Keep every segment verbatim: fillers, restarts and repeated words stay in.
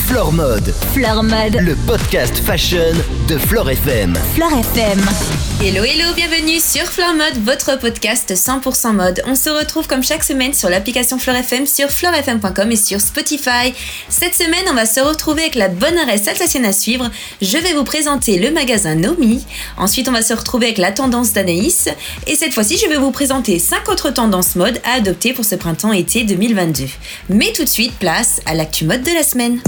Flore Mode. Flore Mode. Le podcast fashion de Flore F M. Flore F M. Hello hello, bienvenue sur Flore Mode, votre podcast cent pour cent mode. On se retrouve comme chaque semaine sur l'application Flore F M, sur flore f m point com et sur Spotify. Cette semaine, on va se retrouver avec la bonne adresse alsacienne à suivre. Je vais vous présenter le magasin Nomi. Ensuite, on va se retrouver avec la tendance d'Anaïs. Et cette fois-ci, je vais vous présenter cinq autres tendances mode à adopter pour ce printemps-été deux mille vingt-deux. Mais tout de suite, place à l'actu mode de la semaine.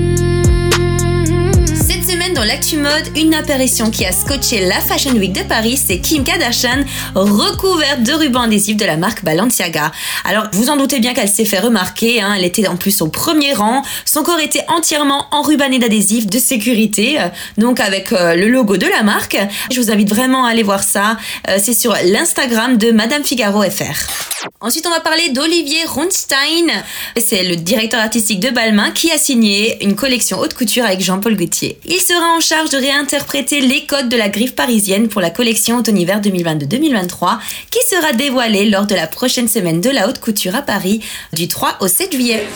Cette semaine dans l'actu mode, une apparition qui a scotché la Fashion Week de Paris, c'est Kim Kardashian, recouverte de rubans adhésifs de la marque Balenciaga. Alors, vous en doutez bien qu'elle s'est fait remarquer, hein, elle était en plus au premier rang, son corps était entièrement enrubanné d'adhésifs de sécurité, euh, donc avec euh, le logo de la marque. Je vous invite vraiment à aller voir ça, euh, c'est sur l'Instagram de Madame Figaro F R. Ensuite, on va parler d'Olivier Ronstein, c'est le directeur artistique de Balmain qui a signé une collection haute couture avec Jean-Paul Gaultier. Il sera en charge de réinterpréter les codes de la griffe parisienne pour la collection automne-hiver deux mille vingt-deux deux mille vingt-trois qui sera dévoilée lors de la prochaine semaine de la haute couture à Paris du trois au sept juillet.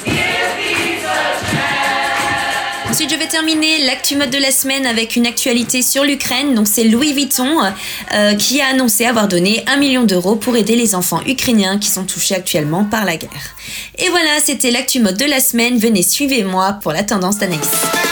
Ensuite, je vais terminer l'actu mode de la semaine avec une actualité sur l'Ukraine. Donc, c'est Louis Vuitton euh, qui a annoncé avoir donné un million d'euros pour aider les enfants ukrainiens qui sont touchés actuellement par la guerre. Et voilà, c'était l'actu mode de la semaine. Venez, suivez-moi pour la tendance d'Anaïs.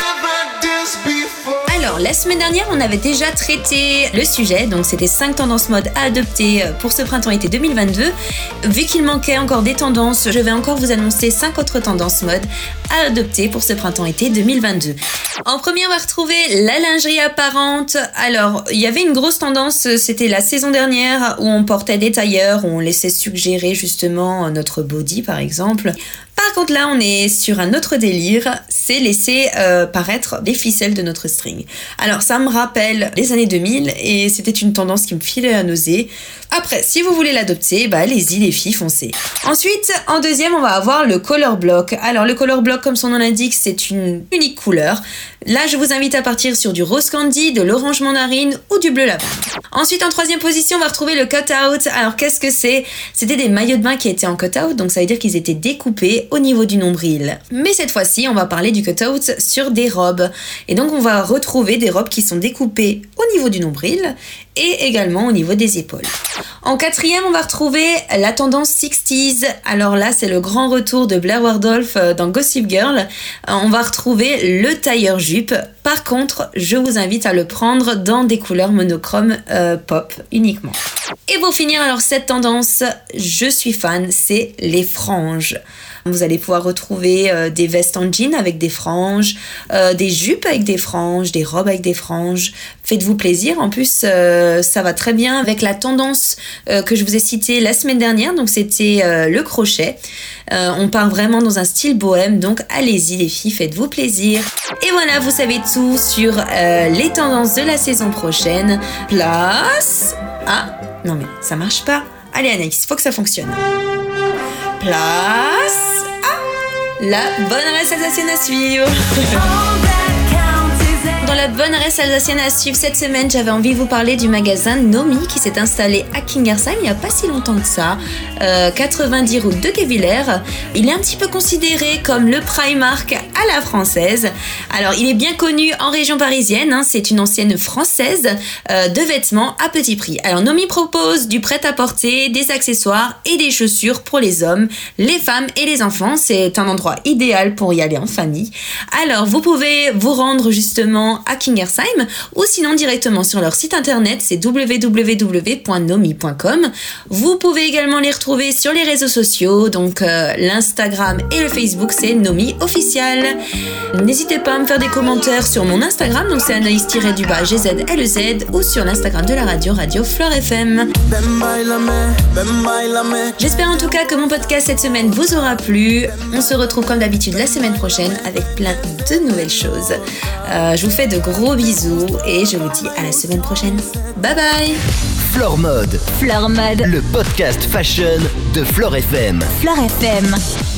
Alors, la semaine dernière, on avait déjà traité le sujet, donc c'était cinq tendances mode à adopter pour ce printemps-été deux mille vingt-deux. Vu qu'il manquait encore des tendances, je vais encore vous annoncer cinq autres tendances mode à adopter pour ce printemps-été deux mille vingt-deux. En premier, on va retrouver la lingerie apparente. Alors, il y avait une grosse tendance, c'était la saison dernière, où on portait des tailleurs, où on laissait suggérer justement notre body, par exemple. Par contre là, on est sur un autre délire, c'est laisser euh, paraître les ficelles de notre string. Alors ça me rappelle les années deux mille et c'était une tendance qui me filait la nausée. Après, si vous voulez l'adopter, bah allez-y les filles, foncez. Ensuite, en deuxième, on va avoir le color block. Alors le color block, comme son nom l'indique, c'est une unique couleur. Là, je vous invite à partir sur du rose candy, de l'orange mandarine ou du bleu lavande. Ensuite, en troisième position, on va retrouver le cut-out. Alors qu'est-ce que c'est ? C'était des maillots de bain qui étaient en cut-out, donc ça veut dire qu'ils étaient découpés au niveau du nombril. Mais cette fois-ci, on va parler du cut-out sur des robes. Et donc, on va retrouver des robes qui sont découpées au niveau du nombril et également au niveau des épaules. En quatrième, on va retrouver la tendance sixties. Alors là, c'est le grand retour de Blair Waldorf dans Gossip Girl. On va retrouver le tailleur jupe. Par contre, je vous invite à le prendre dans des couleurs monochromes euh, pop uniquement. Et pour finir, alors cette tendance, je suis fan, c'est les franges. Vous allez pouvoir retrouver euh, des vestes en jean avec des franges, euh, des jupes avec des franges, des robes avec des franges. Faites-vous plaisir. En plus, euh, ça va très bien avec la tendance euh, que je vous ai citée la semaine dernière. Donc, c'était euh, le crochet. Euh, on part vraiment dans un style bohème. Donc, allez-y les filles, faites-vous plaisir. Et voilà, vous savez tout sur euh, les tendances de la saison prochaine. Place... Ah, non mais ça marche pas. Allez Anaïs, il faut que ça fonctionne. Place à la bonne adresse alsacienne à suivre. Dans la bonne adresse alsacienne à suivre cette semaine, j'avais envie de vous parler du magasin Nomi qui s'est installé à Kingersheim il n'y a pas si longtemps que ça, euh, quatre-vingt-dix route de Guebwiller. Il est un petit peu considéré comme le Primark à la française. Alors, il est bien connu en région parisienne, hein, c'est une ancienne française euh, de vêtements à petit prix. Alors, Nomi propose du prêt-à-porter, des accessoires et des chaussures pour les hommes, les femmes et les enfants. C'est un endroit idéal pour y aller en famille. Alors, vous pouvez vous rendre justement à Kingersheim ou sinon directement sur leur site internet, c'est w w w point nomi point com. Vous pouvez également les retrouver sur les réseaux sociaux, donc euh, l'Instagram et le Facebook, c'est Nomi officiel. N'hésitez pas à me faire des commentaires sur mon Instagram, donc c'est Anaïs-du-bas G Z L E Z ou sur l'Instagram de la radio, Radio Flore F M. J'espère en tout cas que mon podcast cette semaine vous aura plu. On se retrouve comme d'habitude la semaine prochaine avec plein de nouvelles choses. Euh, je vous fais de gros bisous et je vous dis à la semaine prochaine. Bye bye. Flore Mode. Flore Mode. Le podcast fashion de Flore F M. Flore F M.